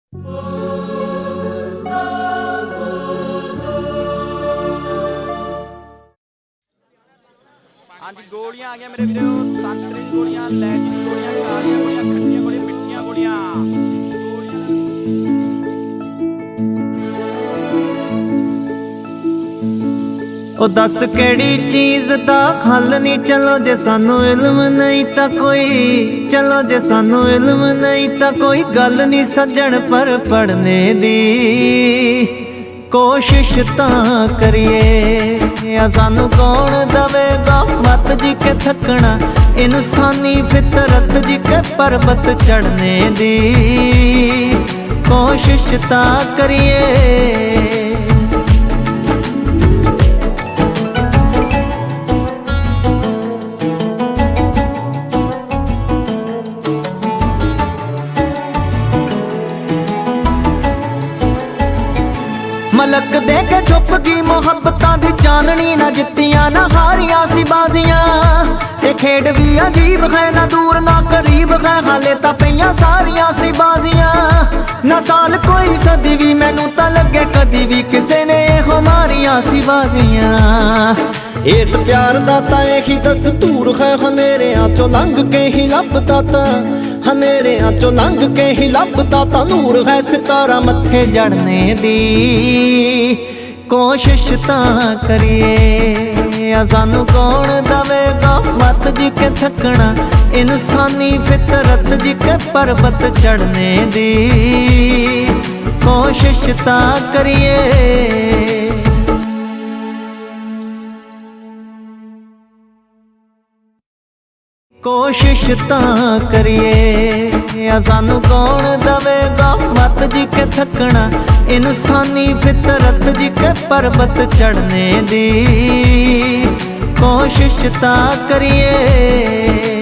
हाँ जी, गोलियां आ गया मेरे वीडियो। संतरे की गोलियां, लैची की गोलियां, कालियां गोलियां, खट्टियां गोलियां, मिठियां गोलियां। ओ दस केड़ी चीज़ दा हल नहीं, चलो जे सानू इल्म नहीं ता कोई, चलो जे सानू इल्म नहीं ता कोई गल नहीं सज्जण पर पढ़ने दी कोशिश तां करिए। या सानू कौन दवेगा मत जी के थकना, इंसानी फितरत जी के पर्वत चढ़ने दी कोशिश तां करिए। मलक दे के छुप गई मुहब्बतां दी चाननी, ना जित्तियां ना हारियां सी बाजियां। ये खेड भी अजीब है, ना दूर ना करीब है, हाले तां पईयां सारियां सी बाजियां। ना साल कोई सदी भी मैनू तां लगे कदी भी किसे ने हमारियां सी बाजियां। इस प्यार दा तां यही दस्तूर है, हनेरियां चों लंघ के ही लभदा तां, हनेरियां चों लंघ के ही लभदा तां नूर है सितारा मत्थे जड़ने दी कोशिश तां करिए। या सानू कौन दवेगा मत जी के थकना, इंसानी फितरत जी के पर्वत चढ़ने दी कोशिश तां करिए। कोशिश तां करिए। या सानू कौन दवेगा मत जी के थकना, इंसानी फितरत जी के पर्वत चढ़ने दी कोशिश तां करिए।